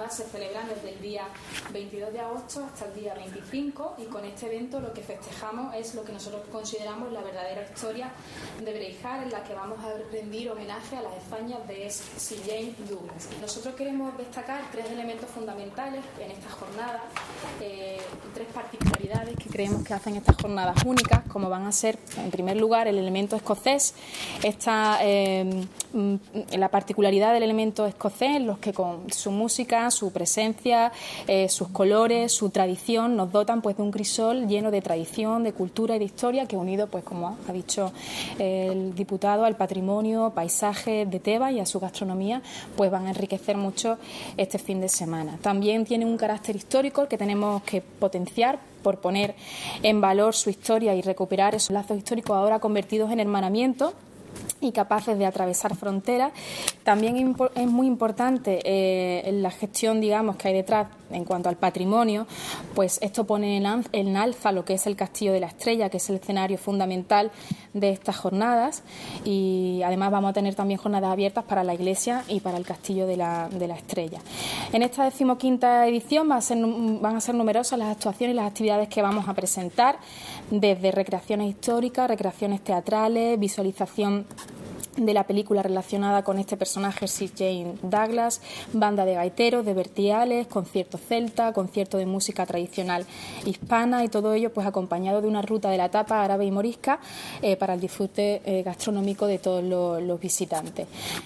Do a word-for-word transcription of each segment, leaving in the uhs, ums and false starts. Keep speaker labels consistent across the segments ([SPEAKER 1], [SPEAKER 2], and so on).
[SPEAKER 1] jornadas se celebran desde el día veintidós de agosto hasta el día veinticinco, y con este evento lo que festejamos es lo que nosotros consideramos la verdadera historia de Braveheart, en la que vamos a rendir homenaje a las hazañas de Sir James Douglas. Nosotros queremos destacar tres elementos fundamentales en esta jornada, eh, tres particularidades que creemos que hacen estas jornadas únicas, como van a ser, en primer lugar, el elemento escocés. Esta, eh, la particularidad del elemento escocés, los que con su música, su presencia, eh, sus colores, su tradición, nos dotan pues de un crisol lleno de tradición, de cultura y de historia, que unido, pues como ha dicho el diputado, al patrimonio, paisajes de Tebas y a su gastronomía, pues van a enriquecer mucho este fin de semana. También tiene un carácter histórico que tenemos que potenciar por poner en valor su historia y recuperar esos lazos históricos ahora convertidos en hermanamiento y capaces de atravesar fronteras. También es muy importante eh, la gestión, digamos, que hay detrás en cuanto al patrimonio, pues esto pone en alza lo que es el Castillo de la Estrella, que es el escenario fundamental de estas jornadas, y además vamos a tener también jornadas abiertas para la iglesia y para el Castillo de la, de la Estrella. En esta decimoquinta edición va a ser, van a ser numerosas las actuaciones y las actividades que vamos a presentar, desde recreaciones históricas, recreaciones teatrales, visualización de la película relacionada con este personaje, Sir James Douglas, banda de gaiteros, de vertiales, concierto celta, concierto de música tradicional hispana, y todo ello pues acompañado de una ruta de la tapa árabe y morisca eh, para el disfrute eh, gastronómico de todos los, los visitantes.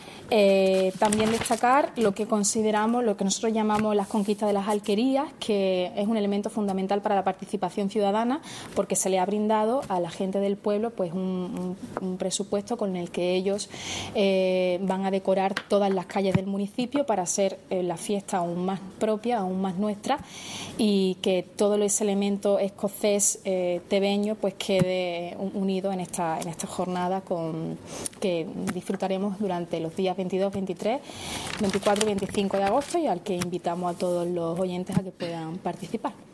[SPEAKER 1] Eh, también destacar lo que consideramos, lo que nosotros llamamos las conquistas de las alquerías, que es un elemento fundamental para la participación ciudadana, porque se le ha brindado a la gente del pueblo pues un, un, un presupuesto con el que ellos eh, van a decorar todas las calles del municipio para hacer eh, la fiesta aún más propia, aún más nuestra, y que todo ese elemento escocés eh, tebeño pues quede unido en esta, en esta jornada con, que disfrutaremos durante los días veintidós, veintitrés, veinticuatro y veinticinco de agosto, y al que invitamos a todos los oyentes a que puedan participar.